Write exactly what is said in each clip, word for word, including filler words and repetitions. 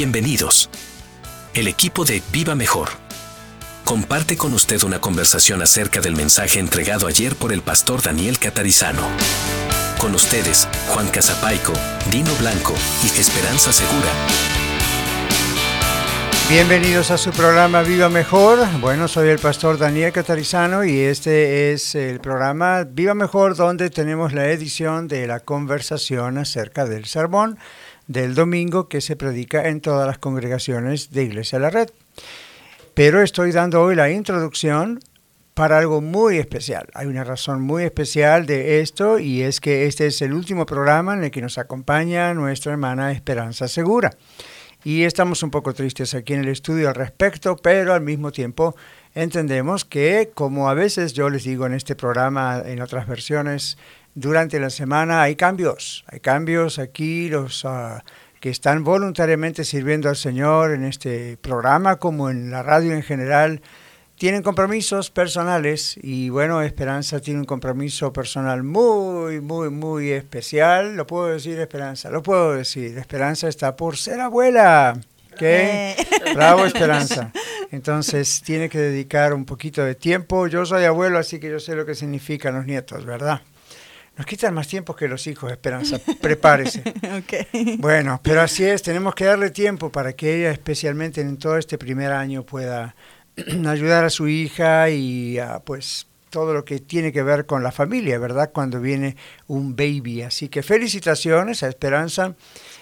Bienvenidos. El equipo de Viva Mejor comparte con usted una conversación acerca del mensaje entregado ayer por el pastor Daniel Catarizano. Con ustedes, Juan Casapaico, Dino Blanco y Esperanza Segura. Bienvenidos a su programa Viva Mejor. Bueno, soy el pastor Daniel Catarizano y este es el programa Viva Mejor, donde tenemos la edición de la conversación acerca del sermón del domingo que se predica en todas las congregaciones de Iglesia La Red. Pero estoy dando hoy la introducción para algo muy especial. Hay una razón muy especial de esto y es que este es el último programa en el que nos acompaña nuestra hermana Esperanza Segura. Y estamos un poco tristes aquí en el estudio al respecto, pero al mismo tiempo entendemos que, como a veces yo les digo en este programa, en otras versiones, durante la semana hay cambios. Hay cambios aquí, los uh, que están voluntariamente sirviendo al Señor en este programa, como en la radio en general, tienen compromisos personales y bueno, Esperanza tiene un compromiso personal muy, muy, muy especial. ¿Lo puedo decir, Esperanza? Lo puedo decir. Esperanza está por ser abuela. ¿Ok? Eh. Bravo, Esperanza. Entonces tiene que dedicar un poquito de tiempo. Yo soy abuelo, así que yo sé lo que significan los nietos, ¿verdad? Nos quitan más tiempo que los hijos, Esperanza. Prepárese. Okay. Bueno, pero así es. Tenemos que darle tiempo para que ella, especialmente en todo este primer año, pueda ayudar a su hija y uh, pues todo lo que tiene que ver con la familia, ¿verdad? Cuando viene un baby. Así que felicitaciones a Esperanza.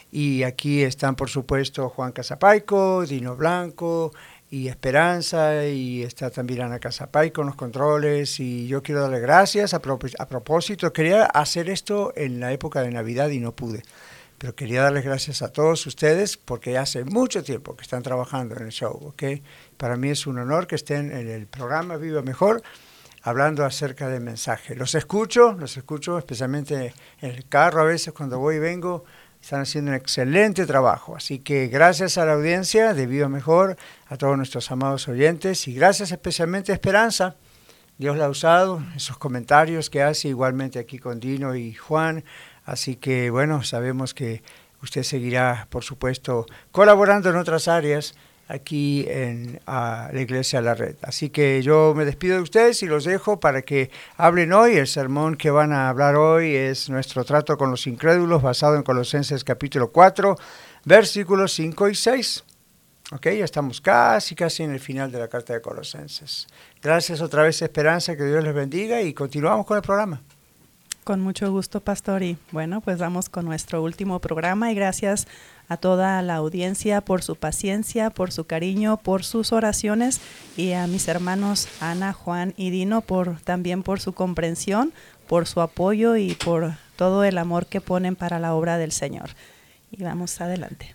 Y aquí están, por supuesto, Juan Casapaico, Dino Blanco y Esperanza. Y está también Ana Casapaico en los controles. Y yo quiero darle gracias. A, pro- a propósito, quería hacer esto en la época de Navidad y no pude. Pero quería darles gracias a todos ustedes porque hace mucho tiempo que están trabajando en el show, ¿ok? Para mí es un honor que estén en el programa Viva Mejor hablando acerca del mensaje. Los escucho, los escucho especialmente en el carro a veces cuando voy y vengo. Están haciendo un excelente trabajo. Así que gracias a la audiencia de Viva Mejor, a todos nuestros amados oyentes y gracias especialmente a Esperanza. Dios la ha usado, esos comentarios que hace igualmente aquí con Dino y Juan. Así que, bueno, sabemos que usted seguirá, por supuesto, colaborando en otras áreas aquí en uh, la Iglesia La Red. Así que yo me despido de ustedes y los dejo para que hablen hoy. El sermón que van a hablar hoy es nuestro trato con los incrédulos, basado en Colosenses capítulo cuatro, versículos cinco y seis. Ok, ya estamos casi, casi en el final de la carta de Colosenses. Gracias otra vez, Esperanza, que Dios les bendiga y continuamos con el programa. Con mucho gusto, pastor. Y bueno, pues vamos con nuestro último programa y gracias a toda la audiencia por su paciencia, por su cariño, por sus oraciones y a mis hermanos Ana, Juan y Dino por también por su comprensión, por su apoyo y por todo el amor que ponen para la obra del Señor. Y vamos adelante.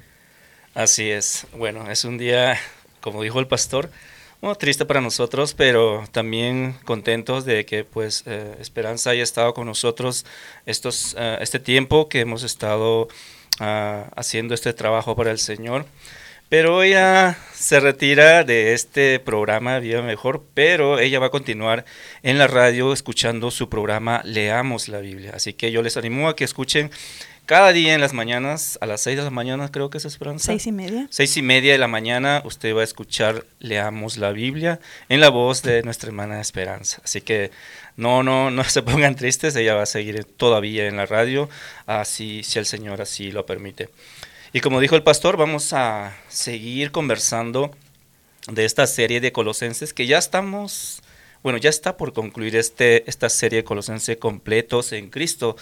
Así es. Bueno, es un día, como dijo el pastor, bueno, triste para nosotros, pero también contentos de que pues eh, Esperanza haya estado con nosotros estos, uh, este tiempo que hemos estado uh, haciendo este trabajo para el Señor. Pero ella se retira de este programa Viva Mejor, pero ella va a continuar en la radio escuchando su programa Leamos la Biblia. Así que yo les animo a que escuchen cada día en las mañanas, a las seis de la mañana, creo que es Esperanza. Seis y media. Seis y media de la mañana, usted va a escuchar Leamos la Biblia en la voz de nuestra hermana Esperanza. Así que no, no, no se pongan tristes, ella va a seguir todavía en la radio, así, si el Señor así lo permite. Y como dijo el pastor, vamos a seguir conversando de esta serie de Colosenses que ya estamos, bueno, ya está por concluir este, esta serie de Colosenses completos en Cristo.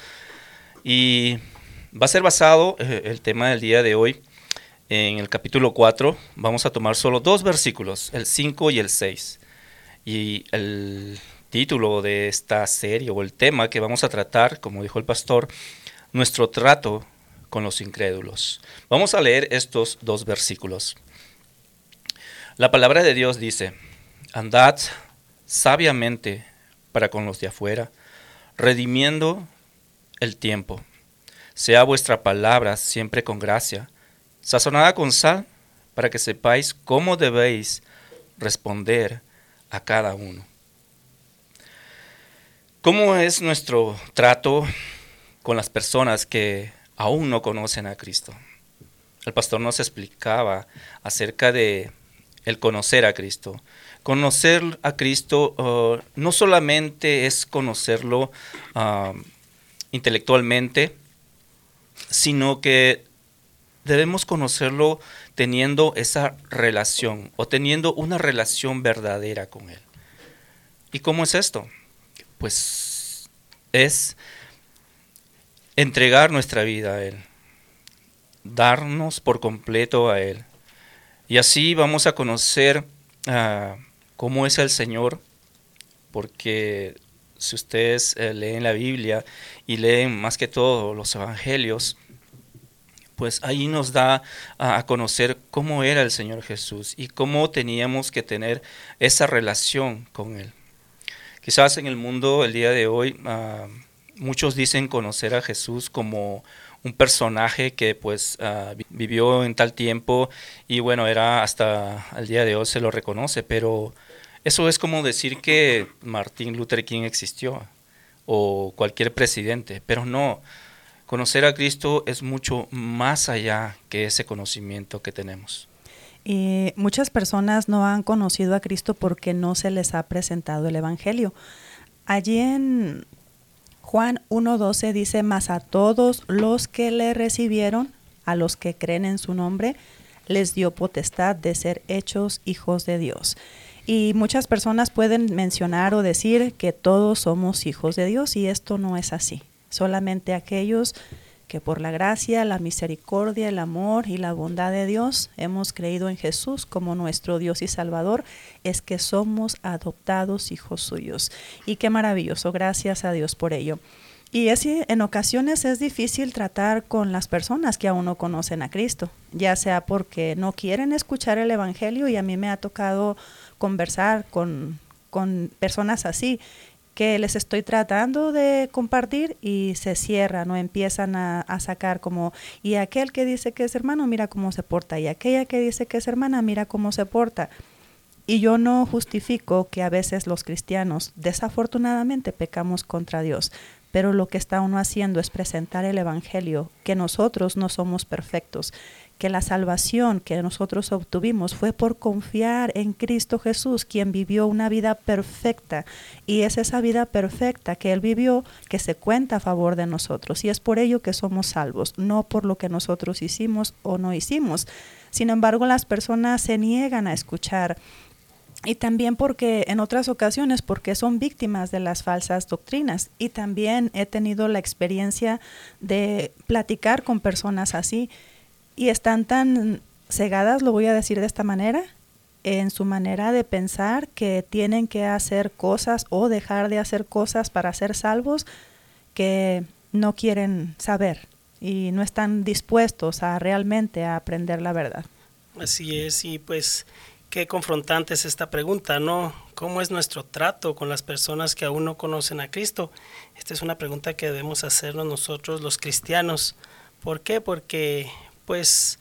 Y va a ser basado eh, el tema del día de hoy en el capítulo cuatro. Vamos a tomar solo dos versículos, el cinco y el seis. Y el título de esta serie o el tema que vamos a tratar, como dijo el pastor, nuestro trato con los incrédulos. Vamos a leer estos dos versículos. La palabra de Dios dice: andad sabiamente para con los de afuera, redimiendo el tiempo. Sea vuestra palabra siempre con gracia, sazonada con sal, para que sepáis cómo debéis responder a cada uno. ¿Cómo es nuestro trato con las personas que aún no conocen a Cristo? el pastor nos explicaba acerca de el conocer a Cristo. Conocer a Cristo uh, no solamente es conocerlo uh, intelectualmente, sino que debemos conocerlo teniendo esa relación o teniendo una relación verdadera con Él. ¿Y cómo es esto? Pues es entregar nuestra vida a Él, darnos por completo a Él. Y así vamos a conocer uh, cómo es el Señor, porque si ustedes eh, leen la Biblia y leen más que todo los evangelios, pues ahí nos da a, a conocer cómo era el Señor Jesús y cómo teníamos que tener esa relación con Él. Quizás en el mundo el día de hoy uh, muchos dicen conocer a Jesús como un personaje que pues uh, vivió en tal tiempo y bueno, era hasta el día de hoy se lo reconoce, pero eso es como decir que Martin Luther King existió o cualquier presidente, pero no, conocer a Cristo es mucho más allá que ese conocimiento que tenemos. Y muchas personas no han conocido a Cristo porque no se les ha presentado el Evangelio. Allí en Juan uno doce dice, mas a todos los que le recibieron, a los que creen en su nombre, les dio potestad de ser hechos hijos de Dios. Y muchas personas pueden mencionar o decir que todos somos hijos de Dios y esto no es así. Solamente aquellos que por la gracia, la misericordia, el amor y la bondad de Dios hemos creído en Jesús como nuestro Dios y Salvador, es que somos adoptados hijos suyos. Y qué maravilloso, gracias a Dios por ello. Y es, en ocasiones es difícil tratar con las personas que aún no conocen a Cristo, ya sea porque no quieren escuchar el Evangelio, y a mí me ha tocado conversar con, con personas así, que les estoy tratando de compartir y se cierran o empiezan a, a sacar como, y aquel que dice que es hermano, mira cómo se porta, y aquella que dice que es hermana, mira cómo se porta. Y yo no justifico que a veces los cristianos desafortunadamente pecamos contra Dios, pero lo que está uno haciendo es presentar el Evangelio, que nosotros no somos perfectos, que la salvación que nosotros obtuvimos fue por confiar en Cristo Jesús, quien vivió una vida perfecta, y es esa vida perfecta que Él vivió que se cuenta a favor de nosotros, y es por ello que somos salvos, no por lo que nosotros hicimos o no hicimos. Sin embargo, las personas se niegan a escuchar, y también porque en otras ocasiones porque son víctimas de las falsas doctrinas, y también he tenido la experiencia de platicar con personas así, y están tan cegadas, lo voy a decir de esta manera, en su manera de pensar que tienen que hacer cosas o dejar de hacer cosas para ser salvos, que no quieren saber y no están dispuestos a realmente a aprender la verdad. Así es, y pues qué confrontante es esta pregunta, ¿no? ¿Cómo es nuestro trato con las personas que aún no conocen a Cristo? Esta es una pregunta que debemos hacernos nosotros los cristianos. ¿Por qué? Porque pues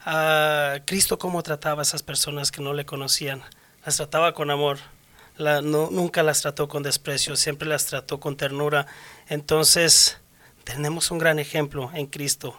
uh, Cristo cómo trataba a esas personas que no le conocían. Las trataba con amor, la, no, nunca las trató con desprecio, siempre las trató con ternura. Entonces tenemos un gran ejemplo en Cristo.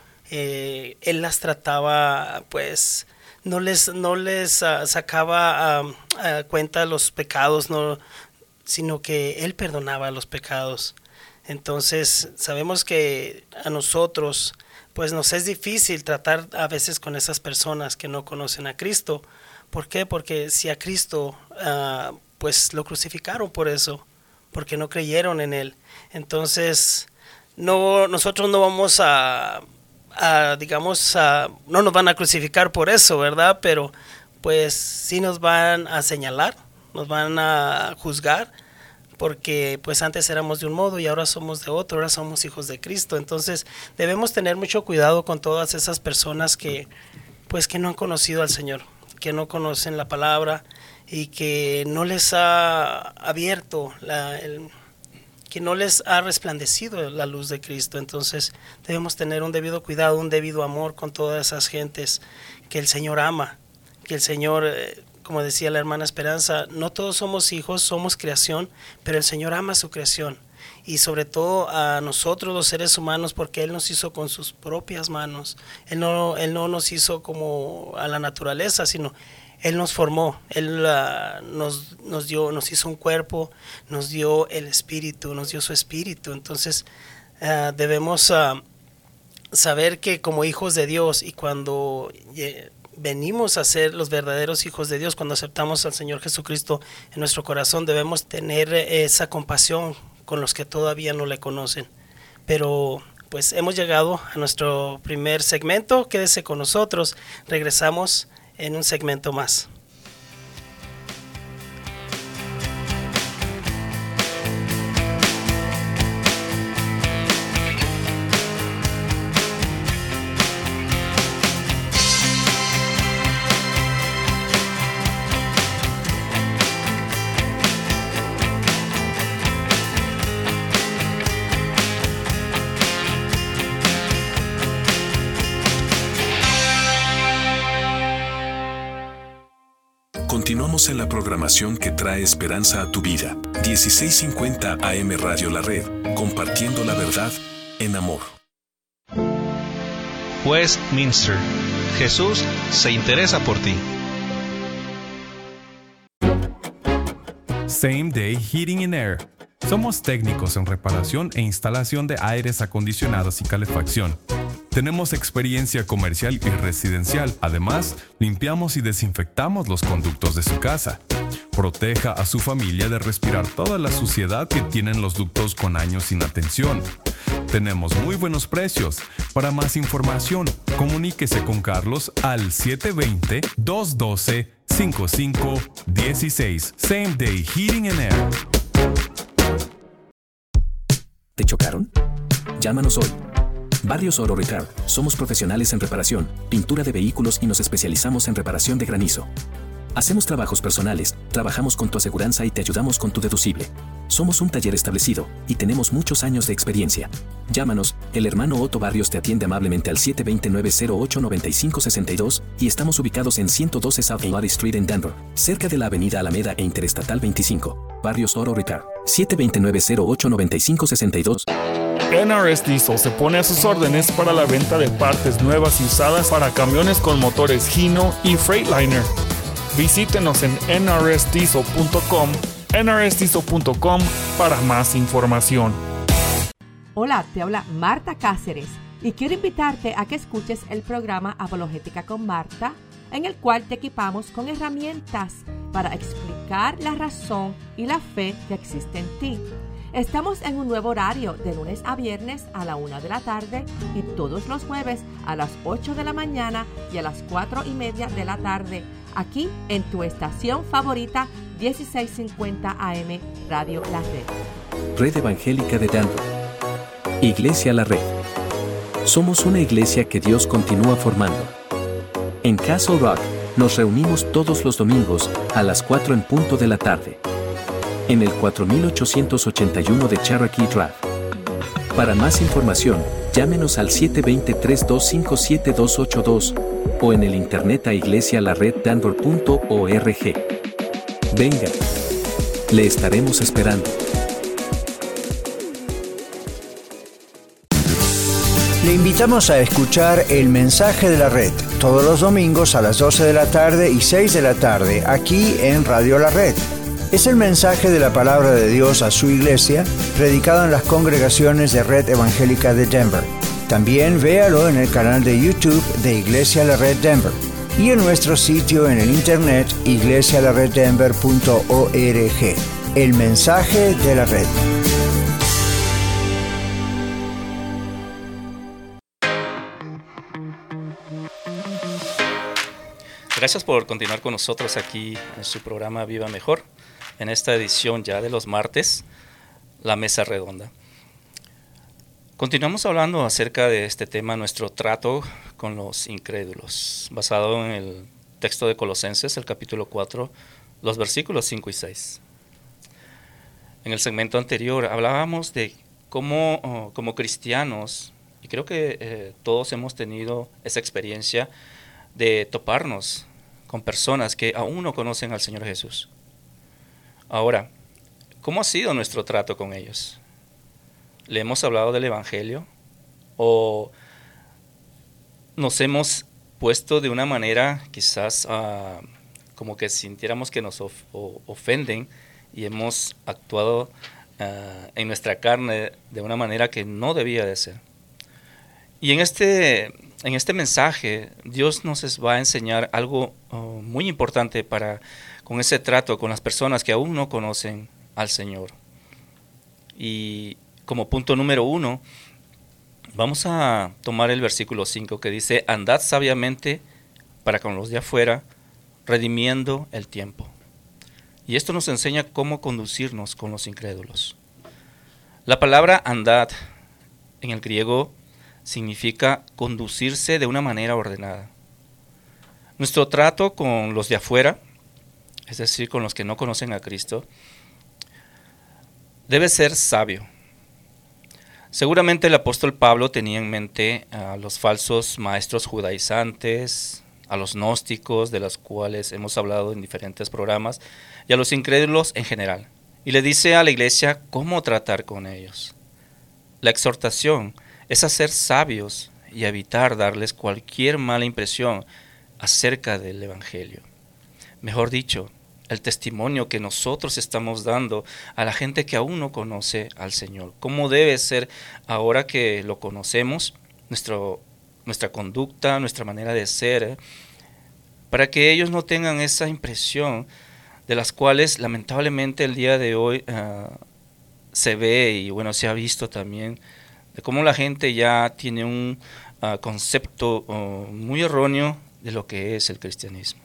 Eh, él las trataba, pues no les, no les uh, sacaba uh, uh, cuenta los pecados, no, sino que Él perdonaba los pecados. Entonces sabemos que a nosotros pues nos es difícil tratar a veces con esas personas que no conocen a Cristo. ¿Por qué? Porque si a Cristo uh, pues lo crucificaron por eso, porque no creyeron en Él. Entonces no, nosotros no vamos a, a digamos, a, no nos van a crucificar por eso, ¿verdad? Pero pues sí nos van a señalar, nos van a juzgar, porque pues antes éramos de un modo y ahora somos de otro, ahora somos hijos de Cristo. Entonces debemos tener mucho cuidado con todas esas personas que pues que no han conocido al Señor, que no conocen la palabra y que no les ha abierto, la, el, que no les ha resplandecido la luz de Cristo. Entonces debemos tener un debido cuidado, un debido amor con todas esas gentes que el Señor ama, que el Señor... Eh, como decía la hermana Esperanza, no todos somos hijos, somos creación, pero el Señor ama su creación. y sobre todo a nosotros los seres humanos, porque Él nos hizo con sus propias manos. Él no, Él no nos hizo como a la naturaleza, sino Él nos formó, Él uh, nos, nos, dio, nos hizo un cuerpo, nos dio el espíritu, nos dio su espíritu. Entonces uh, debemos uh, saber que como hijos de Dios, y cuando eh, venimos a ser los verdaderos hijos de Dios, cuando aceptamos al Señor Jesucristo en nuestro corazón, debemos tener esa compasión con los que todavía no le conocen. Pero pues hemos llegado a nuestro primer segmento. Quédese con nosotros, regresamos en un segmento más. Continuamos en la programación que trae esperanza a tu vida. dieciséis cincuenta A M Radio La Red, compartiendo la verdad en amor. Westminster. Jesús se interesa por ti. Same Day Heating and Air. Somos técnicos en reparación e instalación de aires acondicionados y calefacción. Tenemos experiencia comercial y residencial. Además, limpiamos y desinfectamos los conductos de su casa. Proteja a su familia de respirar toda la suciedad que tienen los ductos con años sin atención. Tenemos muy buenos precios. Para más información, comuníquese con Carlos al siete dos cero, dos uno dos, cinco cinco uno seis. Same Day Heating and Air. ¿Te chocaron? Llámanos hoy. Barrios Oro Repair. Somos profesionales en reparación, pintura de vehículos y nos especializamos en reparación de granizo. Hacemos trabajos personales, trabajamos con tu aseguranza y te ayudamos con tu deducible. Somos un taller establecido y tenemos muchos años de experiencia. Llámanos, el hermano Otto Barrios te atiende amablemente al siete dos nueve cero ocho nueve cinco seis dos y estamos ubicados en ciento doce South Lottie Street en Denver, cerca de la avenida Alameda e Interestatal veinticinco. Barrios Oro Repair. siete dos nueve cero ocho nueve cinco seis dos. N R S Diesel se pone a sus órdenes para la venta de partes nuevas y usadas para camiones con motores Hino y Freightliner. Visítenos en N R S diesel punto com, N R S diesel punto com para más información. Hola, te habla Marta Cáceres y quiero invitarte a que escuches el programa Apologética con Marta, en el cual te equipamos con herramientas para explicar la razón y la fe que existe en ti. Estamos en un nuevo horario de lunes a viernes a la una de la tarde y todos los jueves a las ocho de la mañana y a las cuatro y media de la tarde, aquí en tu estación favorita dieciséis cincuenta A M Radio La Red. Red Evangélica de Denver. Iglesia La Red. Somos una iglesia que Dios continúa formando. En Castle Rock nos reunimos todos los domingos a las cuatro en punto de la tarde. En el cuatro mil ochocientos ochenta y uno de Cherokee Drive. Para más información, llámenos al siete dos cero, tres dos cinco, siete dos ocho dos o en el internet a iglesia la red denver punto org. Venga, le estaremos esperando. Le invitamos a escuchar El Mensaje de la Red todos los domingos a las doce de la tarde y seis de la tarde aquí en Radio La Red. Es el mensaje de la palabra de Dios a su iglesia, predicado en las congregaciones de Red Evangélica de Denver. También véalo en el canal de YouTube de Iglesia La Red Denver y en nuestro sitio en el internet iglesia la red denver punto org. El mensaje de la red. Gracias por continuar con nosotros aquí en su programa Viva Mejor, en esta edición ya de los martes, La Mesa Redonda. Continuamos hablando acerca de este tema, nuestro trato con los incrédulos, basado en el texto de Colosenses, el capítulo cuatro, los versículos cinco y seis. En el segmento anterior hablábamos de cómo oh, como cristianos, y creo que eh, todos hemos tenido esa experiencia de toparnos con personas que aún no conocen al Señor Jesús. Ahora, ¿cómo ha sido nuestro trato con ellos? le hemos hablado del Evangelio o nos hemos puesto de una manera quizás uh, como que sintiéramos que nos of- ofenden y hemos actuado uh, en nuestra carne de una manera que no debía de ser. Y en este, en este mensaje Dios nos va a enseñar algo uh, muy importante para con ese trato con las personas que aún no conocen al Señor. Y como punto número uno, vamos a tomar el versículo cinco que dice: andad sabiamente para con los de afuera, redimiendo el tiempo. Y esto nos enseña cómo conducirnos con los incrédulos. La palabra andad en el griego significa conducirse de una manera ordenada. Nuestro trato con los de afuera, es decir, con los que no conocen a Cristo, debe ser sabio. Seguramente el apóstol Pablo tenía en mente a los falsos maestros judaizantes, a los gnósticos, de los cuales hemos hablado en diferentes programas, y a los incrédulos en general. Y le dice a la iglesia cómo tratar con ellos. La exhortación es a ser sabios y evitar darles cualquier mala impresión acerca del Evangelio. Mejor dicho, el testimonio que nosotros estamos dando a la gente que aún no conoce al Señor. ¿Cómo debe ser ahora que lo conocemos? Nuestro, nuestra conducta, nuestra manera de ser, ¿eh? Para que ellos no tengan esa impresión de las cuales lamentablemente el día de hoy uh, se ve y bueno, se ha visto también, de cómo la gente ya tiene un uh, concepto uh, muy erróneo de lo que es el cristianismo.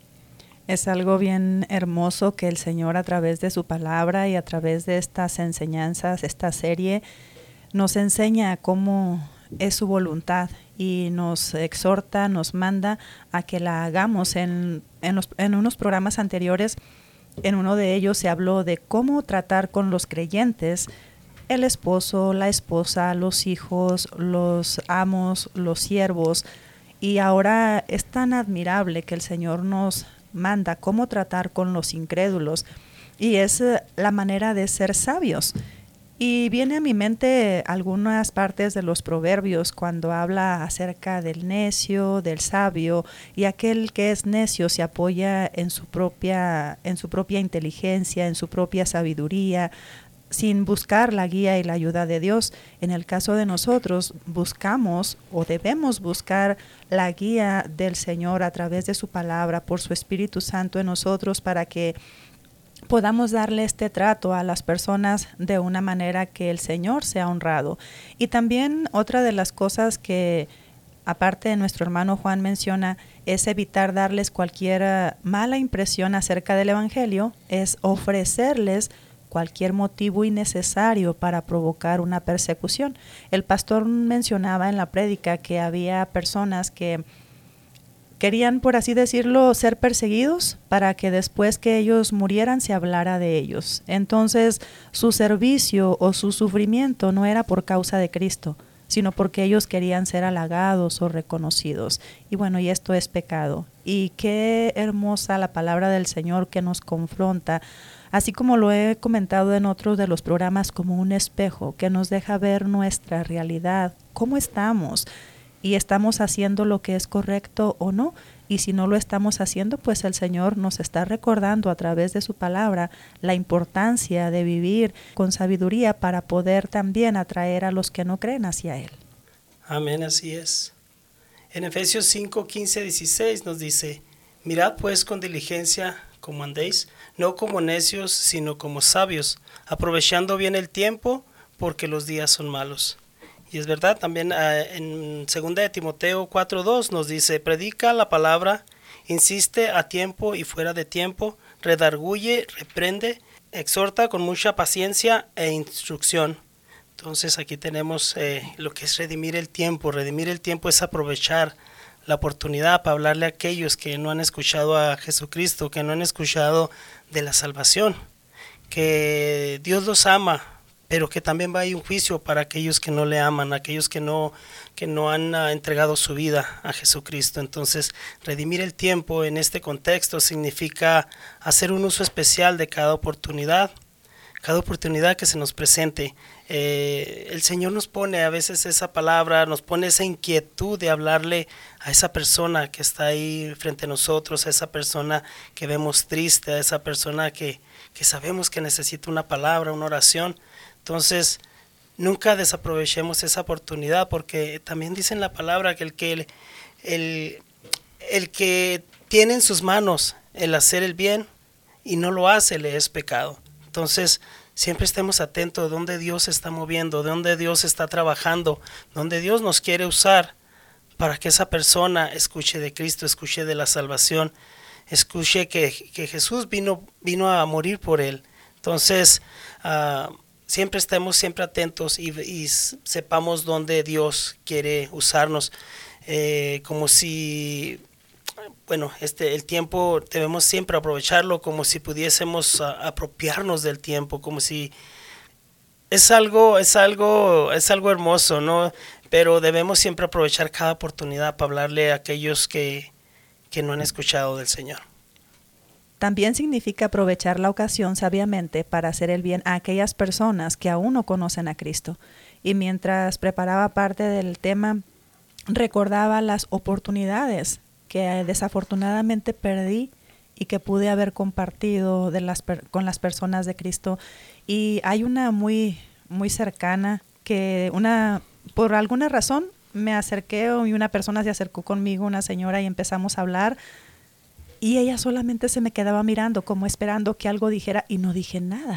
Es algo bien hermoso que el Señor, a través de su palabra y a través de estas enseñanzas, esta serie, nos enseña cómo es su voluntad y nos exhorta, nos manda a que la hagamos. En, en, los, en unos programas anteriores, en uno de ellos se habló de cómo tratar con los creyentes, el esposo, la esposa, los hijos, los amos, los siervos. Y ahora es tan admirable que el Señor nos manda cómo tratar con los incrédulos, y es la manera de ser sabios. Y viene a mi mente algunas partes de los proverbios cuando habla acerca del necio, del sabio, y aquel que es necio se apoya en su propia, en su propia inteligencia, en su propia sabiduría, sin buscar la guía y la ayuda de Dios. En el caso de nosotros, buscamos o debemos buscar la guía del Señor a través de su palabra, por su Espíritu Santo en nosotros, para que podamos darle este trato a las personas de una manera que el Señor sea honrado. Y también otra de las cosas que, aparte de nuestro hermano Juan menciona, es evitar darles cualquier mala impresión acerca del Evangelio, es ofrecerles cualquier motivo innecesario para provocar una persecución. El pastor mencionaba en la prédica que había personas que querían, por así decirlo, ser perseguidos para que después que ellos murieran se hablara de ellos. Entonces, su servicio o su sufrimiento no era por causa de Cristo, sino porque ellos querían ser halagados o reconocidos. Y bueno, y esto es pecado. Y qué hermosa la palabra del Señor que nos confronta, así como lo he comentado en otros de los programas, como un espejo que nos deja ver nuestra realidad, cómo estamos, y estamos haciendo lo que es correcto o no. Y si no lo estamos haciendo, pues el Señor nos está recordando a través de su palabra la importancia de vivir con sabiduría para poder también atraer a los que no creen hacia Él. Amén, así es. En Efesios cinco, quince, dieciséis nos dice: mirad pues con diligencia como andéis, no como necios, sino como sabios, aprovechando bien el tiempo, porque los días son malos. Y es verdad, también uh, en segunda de Timoteo cuatro dos nos dice: predica la palabra, insiste a tiempo y fuera de tiempo, redarguye, reprende, exhorta con mucha paciencia e instrucción. Entonces aquí tenemos eh, lo que es redimir el tiempo. Redimir el tiempo es aprovechar la oportunidad para hablarle a aquellos que no han escuchado a Jesucristo, que no han escuchado de la salvación, que Dios los ama, pero que también va a ir un juicio para aquellos que no le aman, aquellos que no, que no han uh, entregado su vida a Jesucristo. Entonces, redimir el tiempo en este contexto significa hacer un uso especial de cada oportunidad, cada oportunidad que se nos presente. Eh, el Señor nos pone a veces esa palabra, nos pone esa inquietud de hablarle a esa persona que está ahí frente a nosotros, a esa persona que vemos triste, a esa persona que, que sabemos que necesita una palabra, una oración. Entonces, nunca desaprovechemos esa oportunidad, porque también dice en la palabra que el que, el, el, el que tiene en sus manos el hacer el bien y no lo hace, le es pecado. Entonces, siempre estemos atentos de dónde Dios se está moviendo, de dónde Dios está trabajando, dónde Dios nos quiere usar para que esa persona escuche de Cristo, escuche de la salvación, escuche que, que Jesús vino, vino a morir por él. Entonces, uh, siempre estemos siempre atentos y, y sepamos dónde Dios quiere usarnos, eh, como si... Bueno, este, el tiempo debemos siempre aprovecharlo como si pudiésemos uh, apropiarnos del tiempo, como si es algo, es algo, es algo hermoso, ¿no? Pero debemos siempre aprovechar cada oportunidad para hablarle a aquellos que, que no han escuchado del Señor. También significa aprovechar la ocasión sabiamente para hacer el bien a aquellas personas que aún no conocen a Cristo. Y mientras preparaba parte del tema, recordaba las oportunidades que desafortunadamente perdí y que pude haber compartido de las per- con las personas de Cristo. Y hay una muy, muy cercana que una, por alguna razón me acerqué y una persona se acercó conmigo, una señora, y empezamos a hablar. Y ella solamente se me quedaba mirando, como esperando que algo dijera, y no dije nada.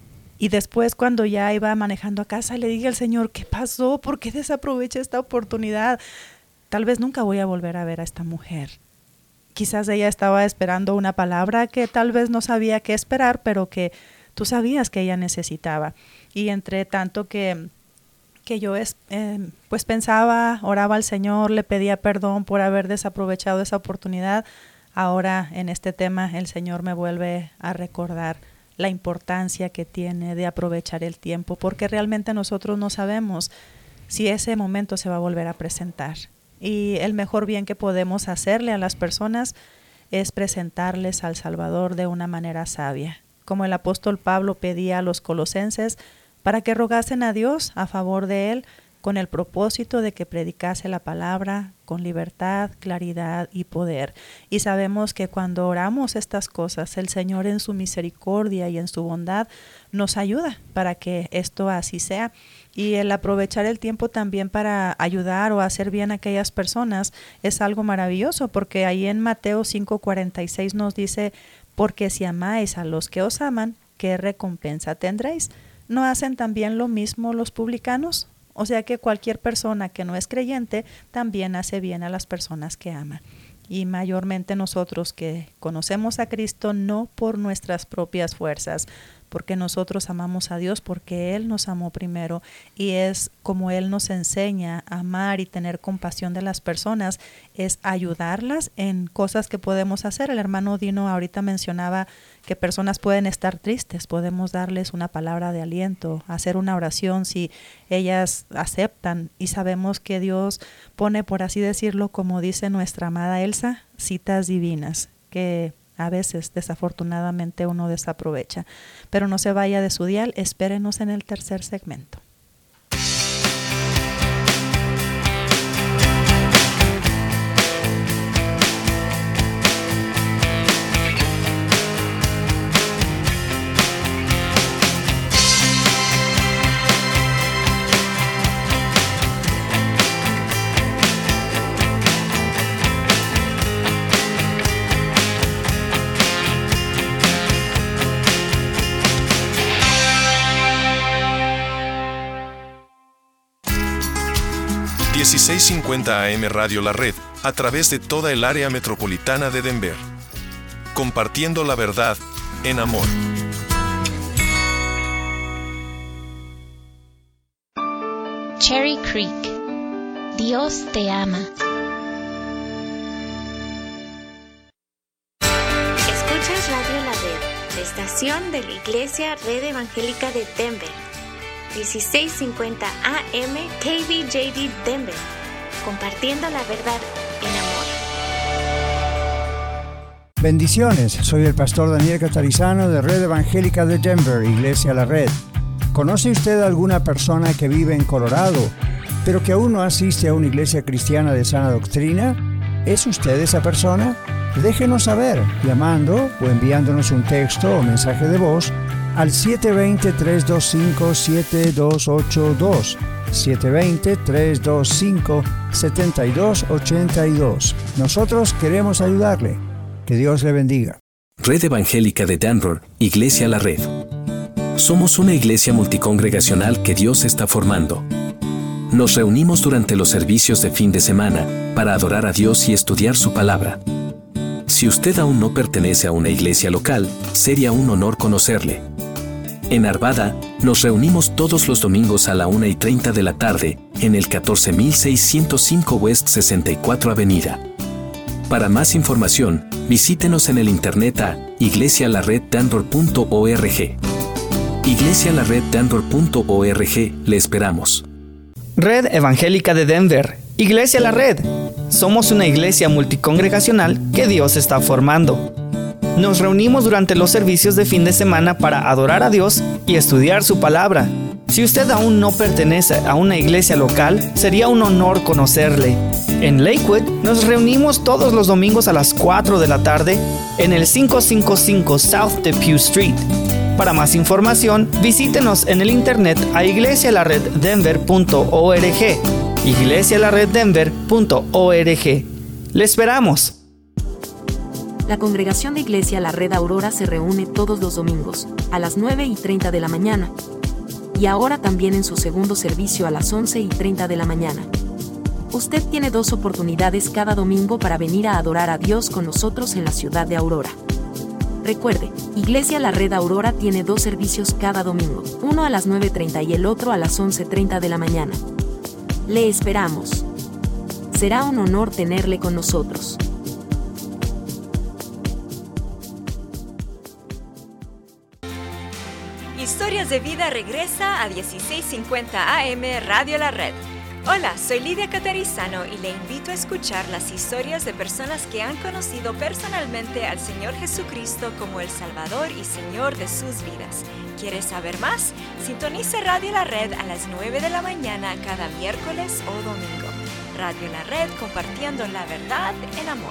Y después, cuando ya iba manejando a casa, le dije al Señor, ¿qué pasó? ¿Por qué desaproveché esta oportunidad? Tal vez nunca voy a volver a ver a esta mujer. Quizás ella estaba esperando una palabra que tal vez no sabía qué esperar, pero que tú sabías que ella necesitaba. Y entre tanto que, que yo es, eh, pues pensaba, oraba al Señor, le pedía perdón por haber desaprovechado esa oportunidad, ahora en este tema el Señor me vuelve a recordar la importancia que tiene de aprovechar el tiempo, porque realmente nosotros no sabemos si ese momento se va a volver a presentar. Y el mejor bien que podemos hacerle a las personas es presentarles al Salvador de una manera sabia, como el apóstol Pablo pedía a los colosenses para que rogasen a Dios a favor de él, con el propósito de que predicase la palabra con libertad, claridad y poder. Y sabemos que cuando oramos estas cosas, el Señor en su misericordia y en su bondad nos ayuda para que esto así sea. Y el aprovechar el tiempo también para ayudar o hacer bien a aquellas personas es algo maravilloso, porque ahí en Mateo cinco cuarenta y seis nos dice, porque si amáis a los que os aman, ¿qué recompensa tendréis? ¿No hacen también lo mismo los publicanos? O sea que cualquier persona que no es creyente también hace bien a las personas que ama. Y mayormente nosotros que conocemos a Cristo no por nuestras propias fuerzas, porque nosotros amamos a Dios porque Él nos amó primero, y es como Él nos enseña a amar y tener compasión de las personas, es ayudarlas en cosas que podemos hacer. El hermano Dino ahorita mencionaba que personas pueden estar tristes, podemos darles una palabra de aliento, hacer una oración si ellas aceptan, y sabemos que Dios pone, por así decirlo, como dice nuestra amada Elsa, citas divinas, que a veces desafortunadamente uno desaprovecha. Pero no se vaya de su dial, espérenos en el tercer segmento. dieciséis cincuenta A M Radio La Red, a través de toda el área metropolitana de Denver. Compartiendo la verdad en amor. Cherry Creek. Dios te ama. Escuchas Radio La Red, la estación de la Iglesia Red Evangélica de Denver. dieciséis cincuenta A M K V J D Denver, compartiendo la verdad en amor. Bendiciones, soy el pastor Daniel Catarizano de Red Evangélica de Denver, Iglesia La Red. ¿Conoce usted a alguna persona que vive en Colorado, pero que aún no asiste a una iglesia cristiana de sana doctrina? ¿Es usted esa persona? Déjenos saber llamando o enviándonos un texto o mensaje de voz al siete dos cero, tres dos cinco, siete dos ocho dos, siete dos cero, tres dos cinco, siete dos ocho dos. Nosotros queremos ayudarle. Que Dios le bendiga. Red Evangélica de Denver, Iglesia La Red. Somos una iglesia multicongregacional que Dios está formando. Nos reunimos durante los servicios de fin de semana para adorar a Dios y estudiar su palabra. Si usted aún no pertenece a una iglesia local, sería un honor conocerle. En Arvada, nos reunimos todos los domingos a la una y treinta de la tarde, en el catorce mil seiscientos cinco West sesenta y cuatro Avenida. Para más información, visítenos en el internet a iglesia la red denver punto org. iglesia la red denver punto org, le esperamos. Red Evangélica de Denver, Iglesia La Red. Somos una iglesia multicongregacional que Dios está formando. Nos reunimos durante los servicios de fin de semana para adorar a Dios y estudiar su palabra. Si usted aún no pertenece a una iglesia local, sería un honor conocerle. En Lakewood nos reunimos todos los domingos a las cuatro de la tarde en el quinientos cincuenta y cinco South Depew Street. Para más información, visítenos en el internet a iglesia la red denver punto org. iglesia la red denver punto org. ¡Le esperamos! La congregación de Iglesia La Red Aurora se reúne todos los domingos, a las nueve y treinta de la mañana. Y ahora también en su segundo servicio a las once y treinta de la mañana. Usted tiene dos oportunidades cada domingo para venir a adorar a Dios con nosotros en la ciudad de Aurora. Recuerde, Iglesia La Red Aurora tiene dos servicios cada domingo, uno a las nueve y treinta y el otro a las once y treinta de la mañana. Le esperamos. Será un honor tenerle con nosotros. Historias de Vida regresa a dieciséis cincuenta A M Radio La Red. Hola, soy Lidia Catarizano y le invito a escuchar las historias de personas que han conocido personalmente al Señor Jesucristo como el Salvador y Señor de sus vidas. ¿Quieres saber más? Sintonice Radio La Red a las nueve de la mañana cada miércoles o domingo. Radio La Red, compartiendo la verdad en amor.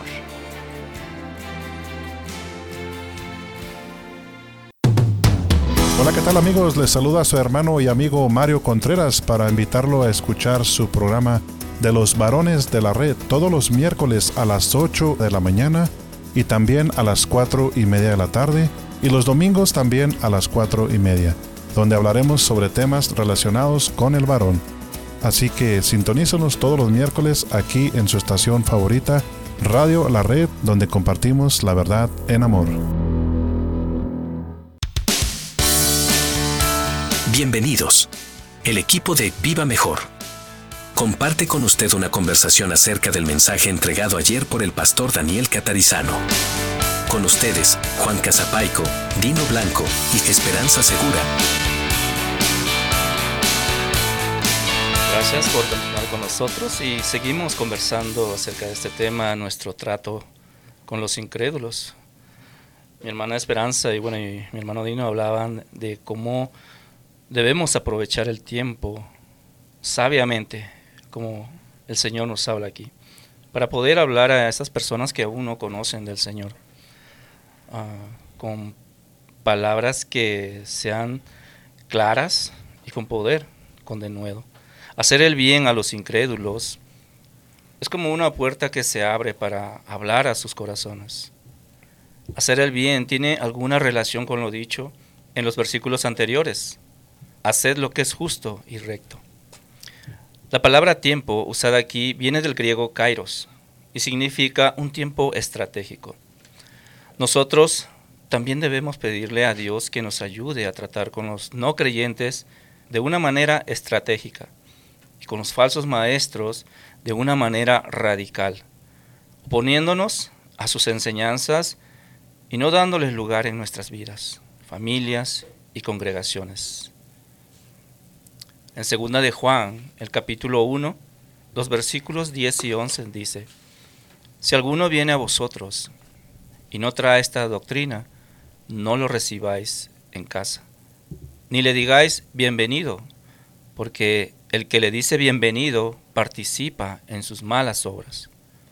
Hola, ¿qué tal amigos? Les saluda a su hermano y amigo Mario Contreras para invitarlo a escuchar su programa de los varones de la red todos los miércoles a las ocho de la mañana y también a las cuatro y media de la tarde y los domingos también a las cuatro y media, donde hablaremos sobre temas relacionados con el varón. Así que sintonícenos todos los miércoles aquí en su estación favorita, Radio La Red, donde compartimos la verdad en amor. Bienvenidos. El equipo de Viva Mejor comparte con usted una conversación acerca del mensaje entregado ayer por el pastor Daniel Catarizano. Con ustedes, Juan Casapaico, Dino Blanco y Esperanza Segura. Gracias por continuar con nosotros y seguimos conversando acerca de este tema, nuestro trato con los incrédulos. Mi hermana Esperanza y, bueno, y mi hermano Dino hablaban de cómo debemos aprovechar el tiempo sabiamente, como el Señor nos habla aquí, para poder hablar a esas personas que aún no conocen del Señor, uh, con palabras que sean claras y con poder, con denuedo. Hacer el bien a los incrédulos es como una puerta que se abre para hablar a sus corazones. Hacer el bien tiene alguna relación con lo dicho en los versículos anteriores. Haced lo que es justo y recto. La palabra tiempo usada aquí viene del griego kairos y significa un tiempo estratégico. Nosotros también debemos pedirle a Dios que nos ayude a tratar con los no creyentes de una manera estratégica y con los falsos maestros de una manera radical, oponiéndonos a sus enseñanzas y no dándoles lugar en nuestras vidas, familias y congregaciones. En segunda de Juan, el capítulo uno, los versículos diez y once dice: Si alguno viene a vosotros y no trae esta doctrina, no lo recibáis en casa, ni le digáis bienvenido, porque el que le dice bienvenido participa en sus malas obras.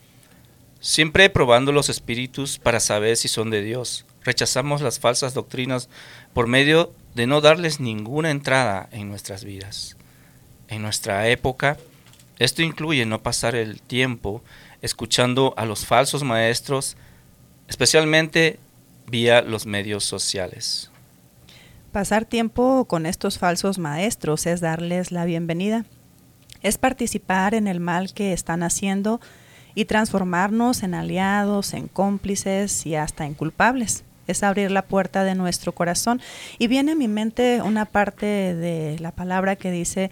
Siempre probando los espíritus para saber si son de Dios, rechazamos las falsas doctrinas por medio de no darles ninguna entrada en nuestras vidas. En nuestra época, esto incluye no pasar el tiempo escuchando a los falsos maestros, especialmente vía los medios sociales. Pasar tiempo con estos falsos maestros es darles la bienvenida, es participar en el mal que están haciendo y transformarnos en aliados, en cómplices y hasta en culpables. Es abrir la puerta de nuestro corazón. Y viene a mi mente una parte de la palabra que dice: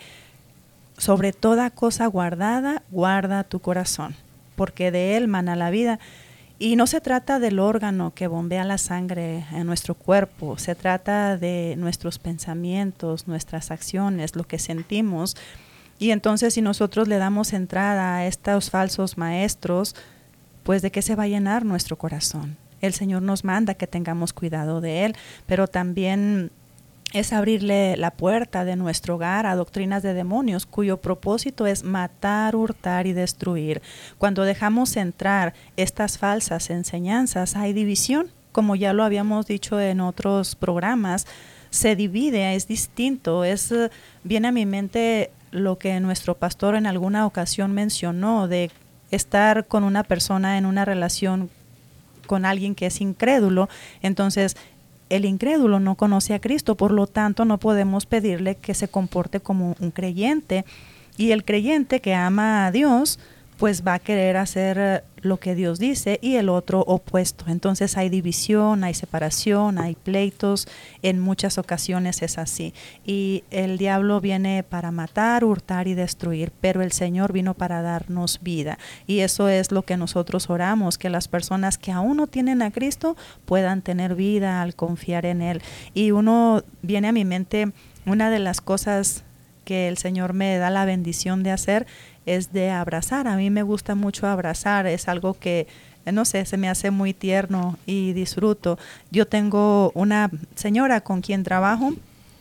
sobre toda cosa guardada, guarda tu corazón, porque de él mana la vida. Y no se trata del órgano que bombea la sangre en nuestro cuerpo, se trata de nuestros pensamientos, nuestras acciones, lo que sentimos. Y entonces si nosotros le damos entrada a estos falsos maestros, pues ¿de qué se va a llenar nuestro corazón? El Señor nos manda que tengamos cuidado de él, pero también es abrirle la puerta de nuestro hogar a doctrinas de demonios cuyo propósito es matar, hurtar y destruir. Cuando dejamos entrar estas falsas enseñanzas, hay división, como ya lo habíamos dicho en otros programas, se divide, es distinto, es viene a mi mente lo que nuestro pastor en alguna ocasión mencionó de estar con una persona en una relación con alguien que es incrédulo. Entonces el incrédulo no conoce a Cristo, por lo tanto no podemos pedirle que se comporte como un creyente, y el creyente que ama a Dios pues va a querer hacer lo que Dios dice, y el otro opuesto. Entonces hay división, hay separación, hay pleitos, en muchas ocasiones es así. Y el diablo viene para matar, hurtar y destruir, pero el Señor vino para darnos vida. Y eso es lo que nosotros oramos, que las personas que aún no tienen a Cristo puedan tener vida al confiar en Él. Y uno viene a mi mente, una de las cosas que el Señor me da la bendición de hacer es de abrazar. A mí me gusta mucho abrazar, es algo que, no sé, se me hace muy tierno y disfruto. Yo tengo una señora con quien trabajo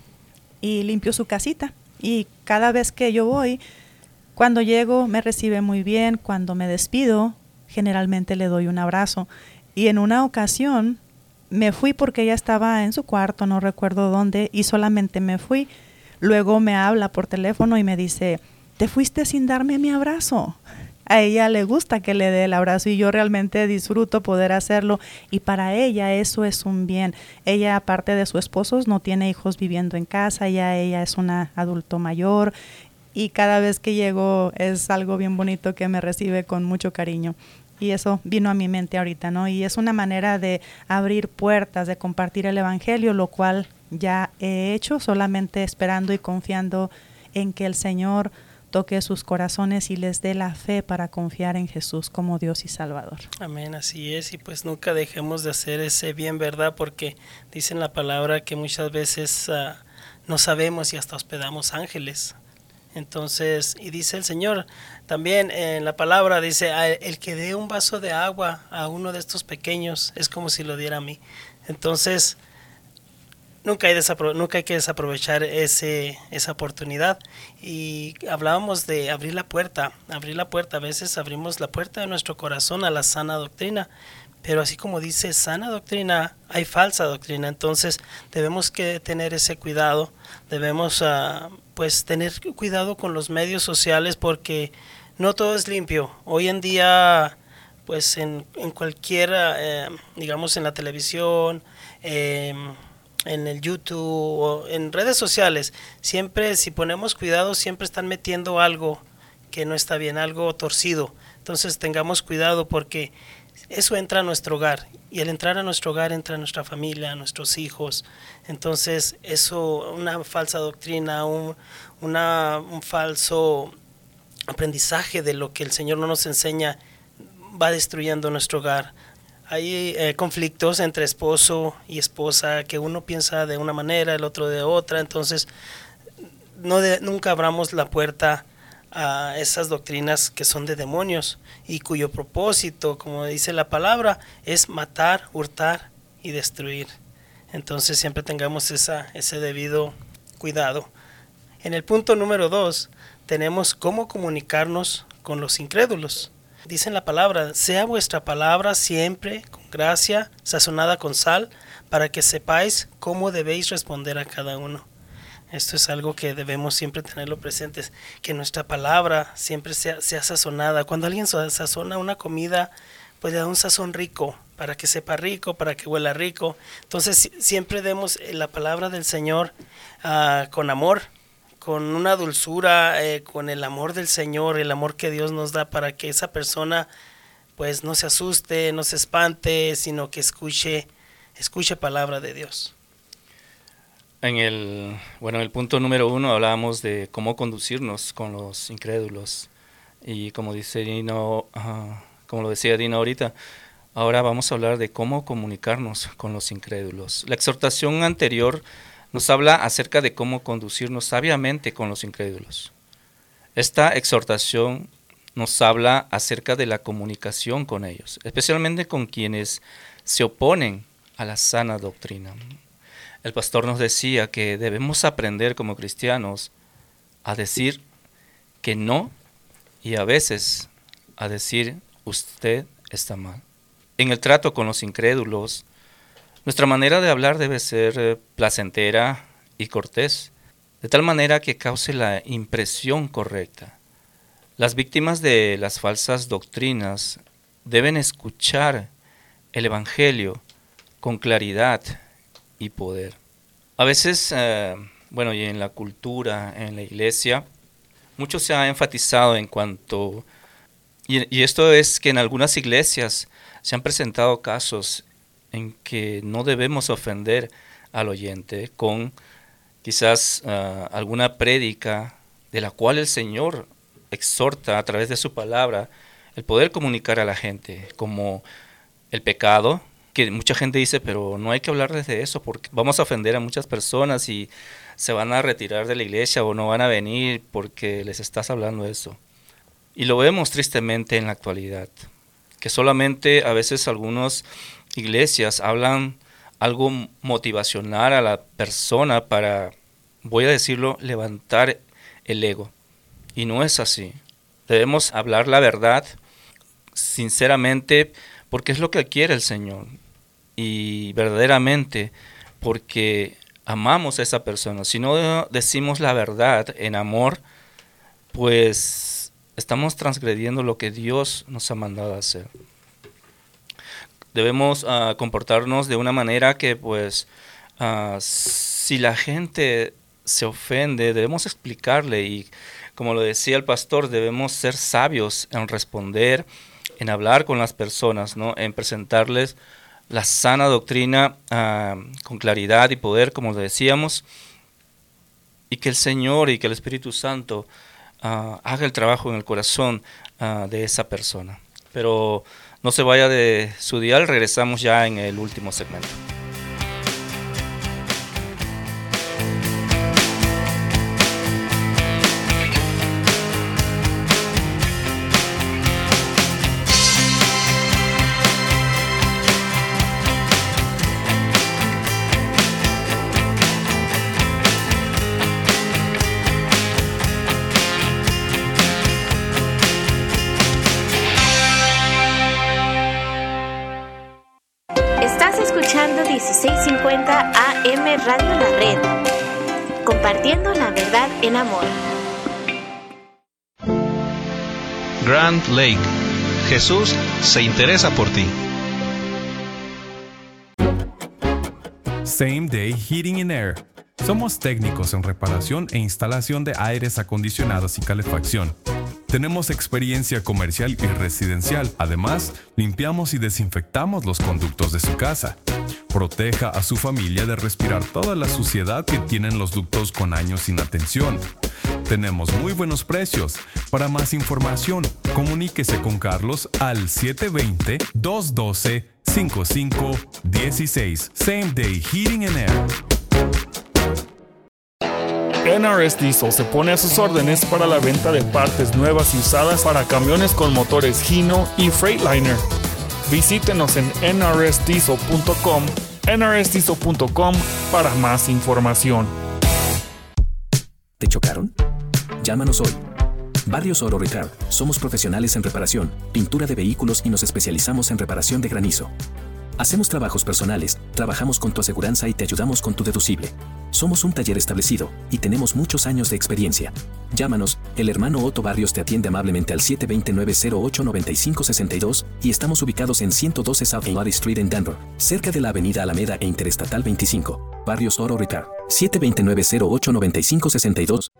y limpio su casita, y cada vez que yo voy, cuando llego me recibe muy bien, cuando me despido generalmente le doy un abrazo. Y en una ocasión me fui porque ella estaba en su cuarto, no recuerdo dónde, y solamente me fui. Luego me habla por teléfono y me dice: te fuiste sin darme mi abrazo. A ella le gusta que le dé el abrazo y yo realmente disfruto poder hacerlo, y para ella eso es un bien. Ella, aparte de su esposo, no tiene hijos viviendo en casa, ya ella es una adulto mayor, y cada vez que llego es algo bien bonito que me recibe con mucho cariño. Y eso vino a mi mente ahorita, ¿no? Y es una manera de abrir puertas, de compartir el evangelio, lo cual ya he hecho, solamente esperando y confiando en que el Señor toque sus corazones y les dé la fe para confiar en Jesús como Dios y Salvador. Amén, así es. Y pues nunca dejemos de hacer ese bien, ¿verdad? Porque dicen la palabra que muchas veces uh, no sabemos y hasta hospedamos ángeles. Entonces, y dice el Señor también en la palabra, dice: el que dé un vaso de agua a uno de estos pequeños es como si lo diera a mí. Entonces, Nunca hay, desapro- nunca hay que desaprovechar ese, esa oportunidad. Y hablábamos de abrir la puerta, abrir la puerta. A veces abrimos la puerta de nuestro corazón a la sana doctrina, pero así como dice sana doctrina, hay falsa doctrina. Entonces debemos que tener ese cuidado, debemos uh, pues tener cuidado con los medios sociales, porque no todo es limpio. Hoy en día, pues en, en cualquiera, eh, digamos en la televisión, eh, en el YouTube o en redes sociales, siempre, si ponemos cuidado, siempre están metiendo algo que no está bien, algo torcido. Entonces tengamos cuidado, porque eso entra a nuestro hogar, y al entrar a nuestro hogar entra a nuestra familia, a nuestros hijos. Entonces eso, una falsa doctrina, un, una, un falso aprendizaje de lo que el Señor no nos enseña, va destruyendo nuestro hogar. Hay eh, conflictos entre esposo y esposa, que uno piensa de una manera, el otro de otra. Entonces no de, nunca abramos la puerta a esas doctrinas que son de demonios y cuyo propósito, como dice la palabra, es matar, hurtar y destruir. Entonces siempre tengamos esa, ese debido cuidado. En el punto número dos tenemos cómo comunicarnos con los incrédulos. Dice en la palabra: sea vuestra palabra siempre con gracia, sazonada con sal, para que sepáis cómo debéis responder a cada uno. Esto es algo que debemos siempre tenerlo presentes, que nuestra palabra siempre sea, sea sazonada. Cuando alguien sazona una comida, pues le da un sazón rico, para que sepa rico, para que huela rico. Entonces siempre demos la palabra del Señor uh, con amor, con una dulzura, eh, con el amor del Señor, el amor que Dios nos da, para que esa persona pues no se asuste, no se espante, sino que escuche, escuche palabra de Dios. En el, bueno, en el punto número uno hablábamos de cómo conducirnos con los incrédulos, y como dice Dino, uh, como lo decía Dino ahorita, ahora vamos a hablar de cómo comunicarnos con los incrédulos. La exhortación anterior nos habla acerca de cómo conducirnos sabiamente con los incrédulos. Esta exhortación nos habla acerca de la comunicación con ellos, especialmente con quienes se oponen a la sana doctrina. El pastor nos decía que debemos aprender como cristianos a decir que no, y a veces a decir usted está mal. En el trato con los incrédulos, nuestra manera de hablar debe ser placentera y cortés, de tal manera que cause la impresión correcta. Las víctimas de las falsas doctrinas deben escuchar el Evangelio con claridad y poder. A veces, eh, bueno, y en la cultura, en la iglesia, mucho se ha enfatizado en cuanto, y, y esto es que en algunas iglesias se han presentado casos en que no debemos ofender al oyente con quizás uh, alguna prédica de la cual el Señor exhorta a través de su palabra el poder comunicar a la gente, como el pecado, que mucha gente dice, pero no hay que hablar desde eso porque vamos a ofender a muchas personas y se van a retirar de la iglesia o no van a venir porque les estás hablando de eso. Y lo vemos tristemente en la actualidad, que solamente a veces algunas iglesias hablan algo motivacional a la persona para, voy a decirlo, levantar el ego. Y no es así. Debemos hablar la verdad sinceramente porque es lo que quiere el Señor. Y verdaderamente porque amamos a esa persona. Si no decimos la verdad en amor, pues estamos transgrediendo lo que Dios nos ha mandado a hacer. Debemos uh, comportarnos de una manera que, pues, uh, si la gente se ofende, debemos explicarle y, como lo decía el pastor, debemos ser sabios en responder, en hablar con las personas, ¿no? En presentarles la sana doctrina uh, con claridad y poder, como decíamos, y que el Señor y que el Espíritu Santo uh, haga el trabajo en el corazón uh, de esa persona. Pero no se vaya de su dial, regresamos ya en el último segmento. dieciséis cincuenta A M Radio La Red, compartiendo la verdad en amor. Grand Lake. Jesús se interesa por ti. Same Day Heating and Air. Somos técnicos en reparación e instalación de aires acondicionados y calefacción. Tenemos experiencia comercial y residencial. Además, limpiamos y desinfectamos los conductos de su casa. Proteja a su familia de respirar toda la suciedad que tienen los ductos con años sin atención. Tenemos muy buenos precios. Para más información, comuníquese con Carlos al siete dos cero, dos uno dos, cinco cinco uno seis. Same Day Heating and Air. N R S Diesel se pone a sus órdenes para la venta de partes nuevas y usadas para camiones con motores Hino y Freightliner. Visítenos en N R S diesel punto com, N R S diesel punto com para más información. ¿Te chocaron? Llámanos hoy. Barrios Oro Repair. Somos profesionales en reparación, pintura de vehículos y nos especializamos en reparación de granizo. Hacemos trabajos personales, trabajamos con tu aseguranza y te ayudamos con tu deducible. Somos un taller establecido y tenemos muchos años de experiencia. Llámanos, el hermano Otto Barrios te atiende amablemente al siete dos nueve, cero ocho nueve cinco seis dos y estamos ubicados en ciento doce South Lottie Street en Denver, cerca de la avenida Alameda e Interestatal veinticinco. Barrios Oro Repair. siete dos nueve, cero ocho nueve cinco seis dos.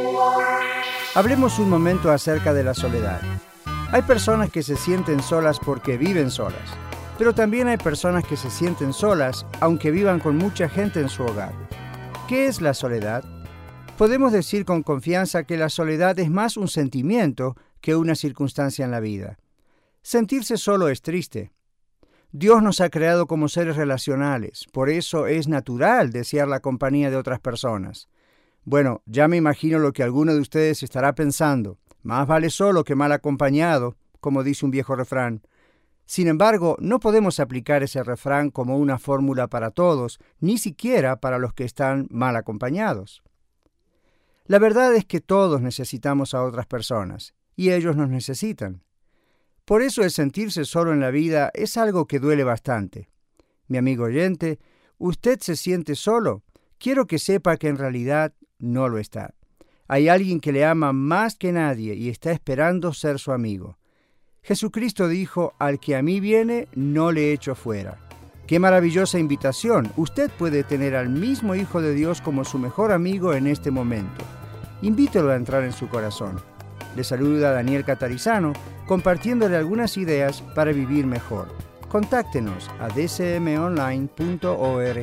Hablemos un momento acerca de la soledad. Hay personas que se sienten solas porque viven solas, pero también hay personas que se sienten solas aunque vivan con mucha gente en su hogar. ¿Qué es la soledad? Podemos decir con confianza que la soledad es más un sentimiento que una circunstancia en la vida. Sentirse solo es triste. Dios nos ha creado como seres relacionales, por eso es natural desear la compañía de otras personas. Bueno, ya me imagino lo que alguno de ustedes estará pensando. Más vale solo que mal acompañado, como dice un viejo refrán. Sin embargo, no podemos aplicar ese refrán como una fórmula para todos, ni siquiera para los que están mal acompañados. La verdad es que todos necesitamos a otras personas, y ellos nos necesitan. Por eso el sentirse solo en la vida es algo que duele bastante. Mi amigo oyente, ¿usted se siente solo? Quiero que sepa que en realidad no lo está. Hay alguien que le ama más que nadie y está esperando ser su amigo. Jesucristo dijo, al que a mí viene, no le echo fuera. ¡Qué maravillosa invitación! Usted puede tener al mismo Hijo de Dios como su mejor amigo en este momento. Invítelo a entrar en su corazón. Le saluda Daniel Catarizano, compartiéndole algunas ideas para vivir mejor. Contáctenos a d c m online punto org.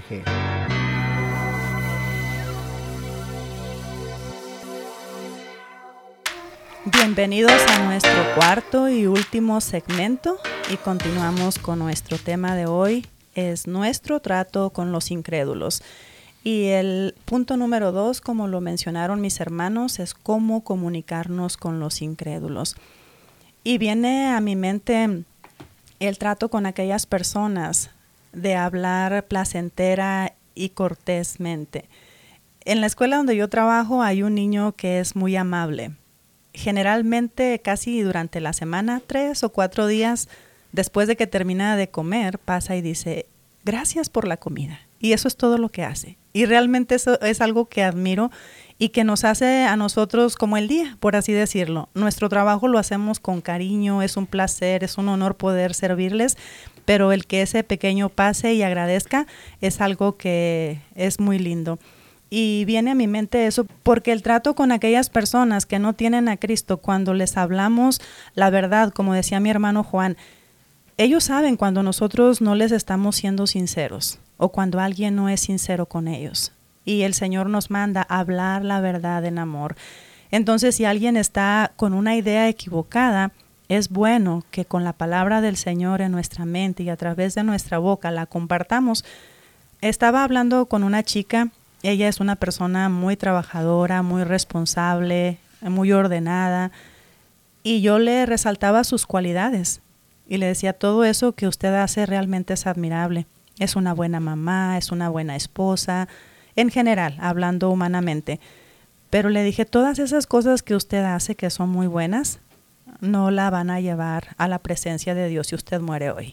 Bienvenidos a nuestro cuarto y último segmento y continuamos con nuestro tema de hoy, es nuestro trato con los incrédulos. Y el punto número dos, como lo mencionaron mis hermanos, es cómo comunicarnos con los incrédulos. Y viene a mi mente el trato con aquellas personas de hablar placentera y cortésmente. En la escuela donde yo trabajo hay un niño que es muy amable. Generalmente casi durante la semana, tres o cuatro días después de que termina de comer, pasa y dice, gracias por la comida. Y eso es todo lo que hace. Y realmente eso es algo que admiro y que nos hace a nosotros como el día, por así decirlo. Nuestro trabajo lo hacemos con cariño, es un placer, es un honor poder servirles, pero el que ese pequeño pase y agradezca es algo que es muy lindo. Y viene a mi mente eso porque el trato con aquellas personas que no tienen a Cristo, cuando les hablamos la verdad, como decía mi hermano Juan, ellos saben cuando nosotros no les estamos siendo sinceros o cuando alguien no es sincero con ellos. Y el Señor nos manda a hablar la verdad en amor. Entonces, si alguien está con una idea equivocada, es bueno que con la palabra del Señor en nuestra mente y a través de nuestra boca la compartamos. Estaba hablando con una chica. Ella es una persona muy trabajadora, muy responsable, muy ordenada, y yo le resaltaba sus cualidades y le decía, todo eso que usted hace realmente es admirable. Es una buena mamá, es una buena esposa, en general, hablando humanamente. Pero le dije, todas esas cosas que usted hace que son muy buenas, no la van a llevar a la presencia de Dios si usted muere hoy.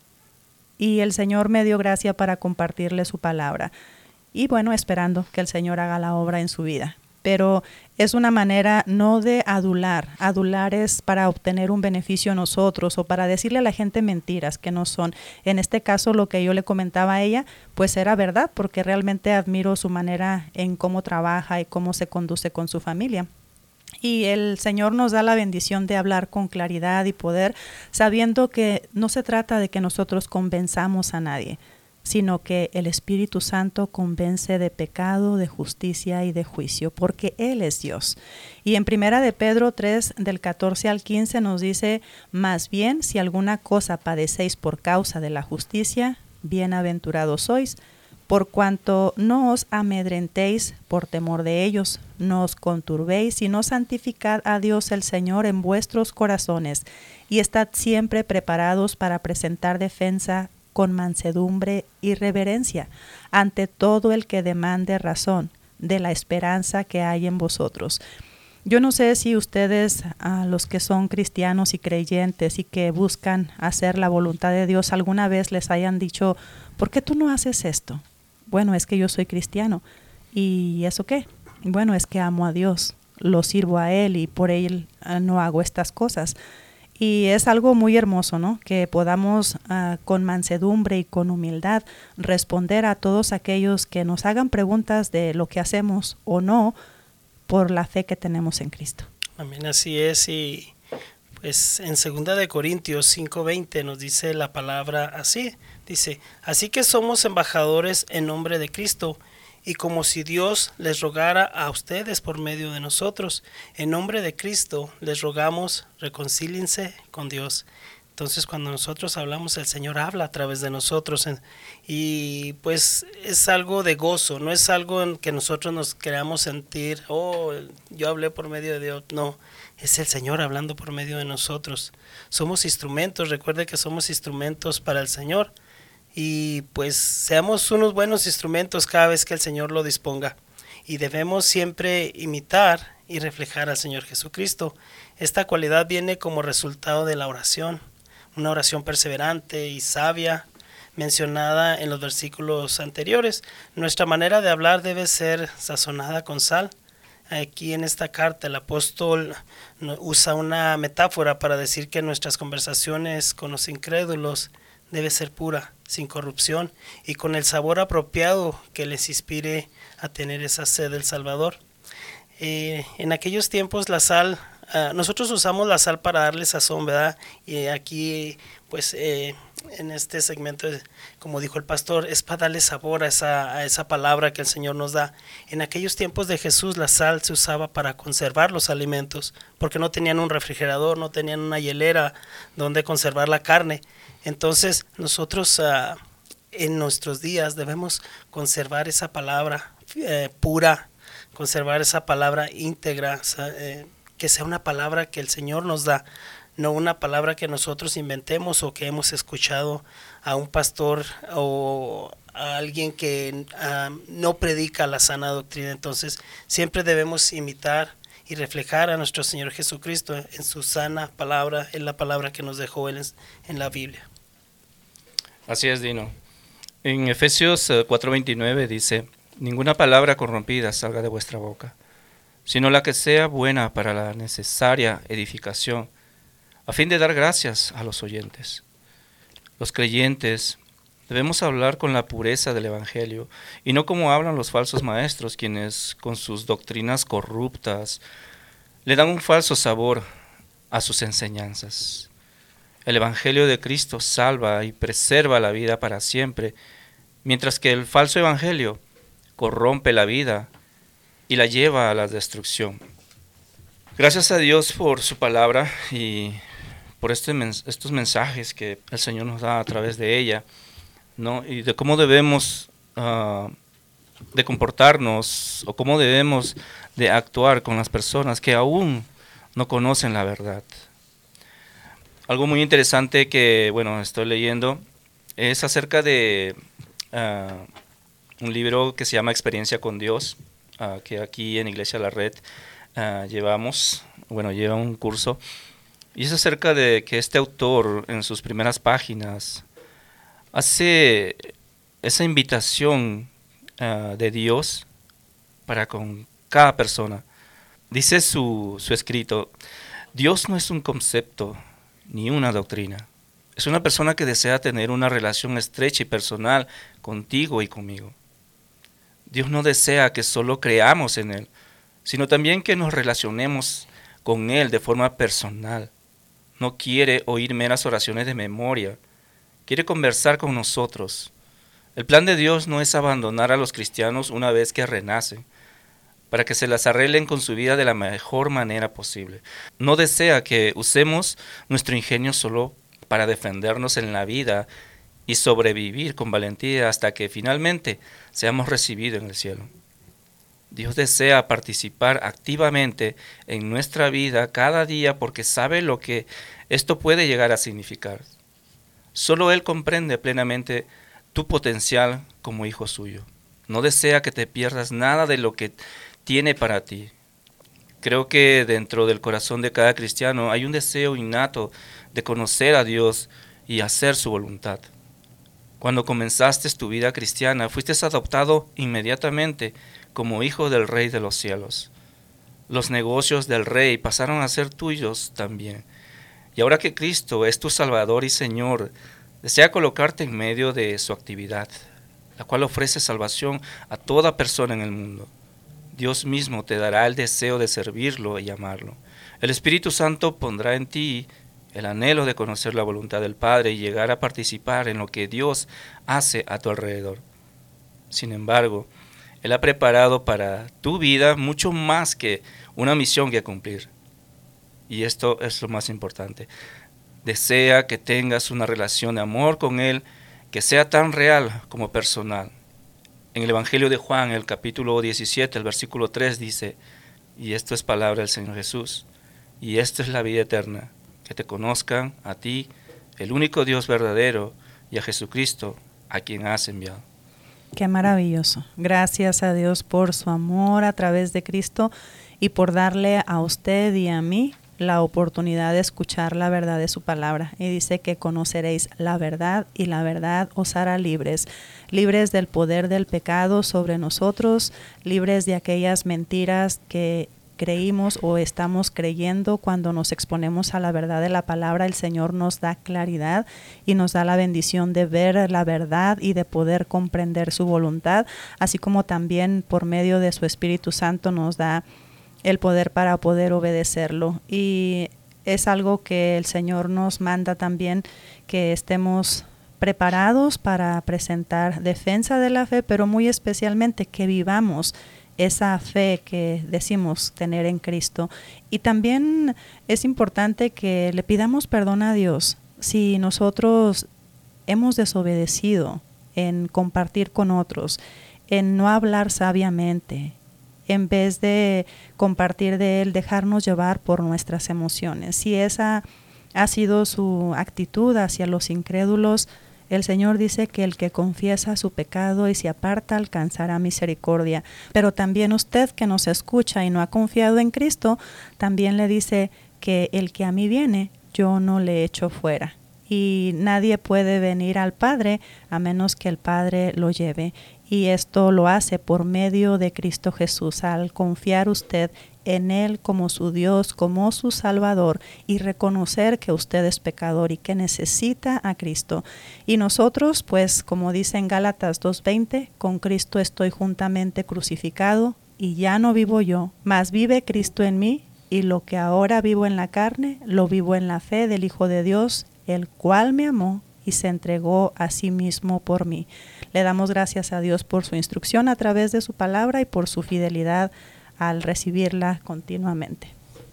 Y el Señor me dio gracia para compartirle su palabra. Y bueno, esperando que el Señor haga la obra en su vida. Pero es una manera no de adular. Adular es para obtener un beneficio a nosotros o para decirle a la gente mentiras que no son. En este caso, lo que yo le comentaba a ella, pues era verdad, porque realmente admiro su manera en cómo trabaja y cómo se conduce con su familia. Y el Señor nos da la bendición de hablar con claridad y poder, sabiendo que no se trata de que nosotros convenzamos a nadie, sino que el Espíritu Santo convence de pecado, de justicia y de juicio, porque Él es Dios. Y en Primera de Pedro tres, del catorce al quince nos dice, más bien, si alguna cosa padecéis por causa de la justicia, bienaventurados sois, por cuanto no os amedrentéis por temor de ellos, no os conturbéis, sino santificad a Dios el Señor en vuestros corazones, y estad siempre preparados para presentar defensa con mansedumbre y reverencia ante todo el que demande razón de la esperanza que hay en vosotros. Yo no sé si ustedes, a los que son cristianos y creyentes y que buscan hacer la voluntad de Dios, alguna vez les hayan dicho, ¿por qué tú no haces esto? Bueno, es que yo soy cristiano. ¿Y eso qué? Bueno, es que amo a Dios, lo sirvo a Él y por Él uh, no hago estas cosas. Y es algo muy hermoso, ¿no? Que podamos uh, con mansedumbre y con humildad responder a todos aquellos que nos hagan preguntas de lo que hacemos o no, por la fe que tenemos en Cristo. Amén, así es. Y pues en segunda de Corintios cinco veinte nos dice la palabra así, dice, así que somos embajadores en nombre de Cristo, y como si Dios les rogara a ustedes por medio de nosotros, en nombre de Cristo les rogamos, reconcíliense con Dios. Entonces cuando nosotros hablamos, el Señor habla a través de nosotros, y pues es algo de gozo, no es algo en que nosotros nos queramos sentir, oh, yo hablé por medio de Dios. No, es el Señor hablando por medio de nosotros. Somos instrumentos, recuerde que somos instrumentos para el Señor, y pues seamos unos buenos instrumentos cada vez que el Señor lo disponga, y debemos siempre imitar y reflejar al Señor Jesucristo. Esta cualidad viene como resultado de la oración, una oración perseverante y sabia mencionada en los versículos anteriores. Nuestra manera de hablar debe ser sazonada con sal. Aquí en esta carta el apóstol usa una metáfora para decir que nuestras conversaciones con los incrédulos debe ser pura, sin corrupción y con el sabor apropiado que les inspire a tener esa sed del Salvador. Eh, en aquellos tiempos la sal, uh, nosotros usamos la sal para darle sazón, ¿verdad? Y aquí pues eh, en este segmento, como dijo el pastor, es para darle sabor a esa, a esa palabra que el Señor nos da. En aquellos tiempos de Jesús la sal se usaba para conservar los alimentos, porque no tenían un refrigerador, no tenían una hielera donde conservar la carne. Entonces nosotros uh, en nuestros días debemos conservar esa palabra eh, pura, conservar esa palabra íntegra, eh, que sea una palabra que el Señor nos da, no una palabra que nosotros inventemos o que hemos escuchado a un pastor o a alguien que uh, no predica la sana doctrina. Entonces siempre debemos imitar y reflejar a nuestro Señor Jesucristo en su sana palabra, en la palabra que nos dejó Él en la Biblia. Así es, Dino. En Efesios cuatro veintinueve dice, ninguna palabra corrompida salga de vuestra boca, sino la que sea buena para la necesaria edificación, a fin de dar gracias a los oyentes. Los creyentes debemos hablar con la pureza del Evangelio, y no como hablan los falsos maestros, quienes con sus doctrinas corruptas le dan un falso sabor a sus enseñanzas. El Evangelio de Cristo salva y preserva la vida para siempre, mientras que el falso Evangelio corrompe la vida y la lleva a la destrucción. Gracias a Dios por su palabra y por este, estos mensajes que el Señor nos da a través de ella, ¿no? Y de cómo debemos uh, de comportarnos o cómo debemos de actuar con las personas que aún no conocen la verdad. Algo muy interesante que, bueno, estoy leyendo es acerca de uh, un libro que se llama Experiencia con Dios, uh, que aquí en Iglesia La Red uh, llevamos, bueno, lleva un curso, y es acerca de que este autor en sus primeras páginas hace esa invitación uh, de Dios para con cada persona. Dice su, su escrito, Dios no es un concepto ni una doctrina. Es una persona que desea tener una relación estrecha y personal contigo y conmigo. Dios no desea que solo creamos en Él, sino también que nos relacionemos con Él de forma personal. No quiere oír meras oraciones de memoria, quiere conversar con nosotros. El plan de Dios no es abandonar a los cristianos una vez que renacen, para que se las arreglen con su vida de la mejor manera posible. No desea que usemos nuestro ingenio solo para defendernos en la vida y sobrevivir con valentía hasta que finalmente seamos recibidos en el cielo. Dios desea participar activamente en nuestra vida cada día porque sabe lo que esto puede llegar a significar. Solo Él comprende plenamente tu potencial como hijo suyo. No desea que te pierdas nada de lo que tiene para ti. Creo que dentro del corazón de cada cristiano hay un deseo innato de conocer a Dios y hacer su voluntad. Cuando comenzaste tu vida cristiana, fuiste adoptado inmediatamente como hijo del Rey de los cielos. Los negocios del Rey pasaron a ser tuyos también. Y ahora que Cristo es tu Salvador y Señor, desea colocarte en medio de su actividad, la cual ofrece salvación a toda persona en el mundo. Dios mismo te dará el deseo de servirlo y amarlo. El Espíritu Santo pondrá en ti el anhelo de conocer la voluntad del Padre y llegar a participar en lo que Dios hace a tu alrededor. Sin embargo, Él ha preparado para tu vida mucho más que una misión que cumplir. Y esto es lo más importante. Desea que tengas una relación de amor con Él que sea tan real como personal. En el Evangelio de Juan, el capítulo diecisiete, el versículo tres dice, y esto es palabra del Señor Jesús, y esto es la vida eterna, que te conozcan a ti, el único Dios verdadero, y a Jesucristo, a quien has enviado. Qué maravilloso. Gracias a Dios por su amor a través de Cristo y por darle a usted y a mí la oportunidad de escuchar la verdad de su palabra. Y dice que conoceréis la verdad y la verdad os hará libres, libres del poder del pecado sobre nosotros, libres de aquellas mentiras que creímos o estamos creyendo. Cuando nos exponemos a la verdad de la palabra, el Señor nos da claridad y nos da la bendición de ver la verdad y de poder comprender su voluntad, así como también por medio de su Espíritu Santo nos da el poder para poder obedecerlo. Y es algo que el Señor nos manda también, que estemos preparados para presentar defensa de la fe, pero muy especialmente que vivamos esa fe que decimos tener en Cristo. Y también es importante que le pidamos perdón a Dios si nosotros hemos desobedecido en compartir con otros, en no hablar sabiamente, en vez de compartir de Él, dejarnos llevar por nuestras emociones. Si esa ha sido su actitud hacia los incrédulos, el Señor dice que el que confiesa su pecado y se aparta alcanzará misericordia. Pero también usted que nos escucha y no ha confiado en Cristo, también le dice que el que a mí viene, yo no le echo fuera. Y nadie puede venir al Padre a menos que el Padre lo lleve. Y esto lo hace por medio de Cristo Jesús, al confiar usted en Él como su Dios, como su Salvador, y reconocer que usted es pecador y que necesita a Cristo. Y nosotros, pues, como dice en Gálatas dos veinte, con Cristo estoy juntamente crucificado, y ya no vivo yo, mas vive Cristo en mí, y lo que ahora vivo en la carne, lo vivo en la fe del Hijo de Dios, el cual me amó y se entregó a sí mismo por mí. Le damos gracias a Dios por su instrucción a través de su palabra y por su fidelidad al recibirla continuamente.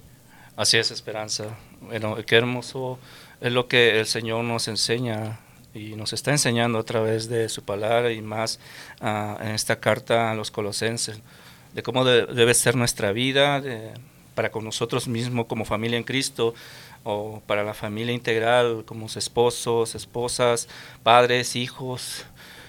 Así es, Esperanza. Bueno, qué hermoso es lo que el Señor nos enseña y nos está enseñando a través de su palabra y más uh, en esta carta a los Colosenses, de cómo de, debe ser nuestra vida de, para con nosotros mismos como familia en Cristo, o para la familia integral como esposos, esposas, padres, hijos,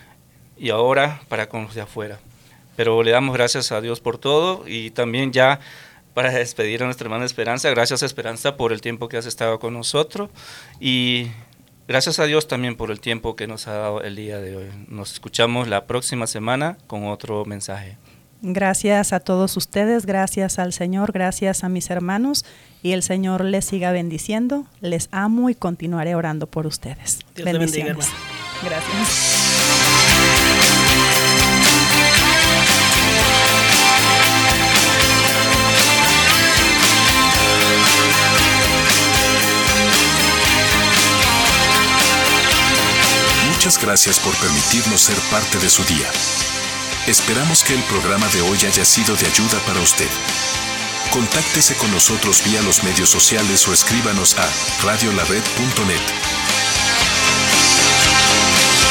y ahora para con los de afuera. Pero le damos gracias a Dios por todo, y también ya para despedir a nuestra hermana Esperanza, gracias Esperanza por el tiempo que has estado con nosotros, y gracias a Dios también por el tiempo que nos ha dado el día de hoy. Nos escuchamos la próxima semana con otro mensaje. Gracias a todos ustedes, gracias al Señor, gracias a mis hermanos, y el Señor les siga bendiciendo. Les amo y continuaré orando por ustedes. Dios te bendiga, hermano. Gracias. Muchas gracias por permitirnos ser parte de su día. Esperamos que el programa de hoy haya sido de ayuda para usted. Contáctese con nosotros vía los medios sociales o escríbanos a radio la red punto net.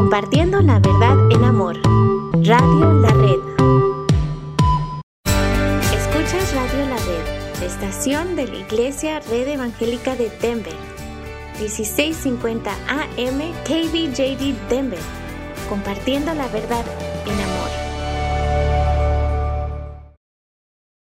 Compartiendo la verdad en amor. Radio La Red. Escuchas Radio La Red, estación de la Iglesia Red Evangélica de Denver. dieciséis cincuenta A M K B J D Denver. Compartiendo la verdad en amor.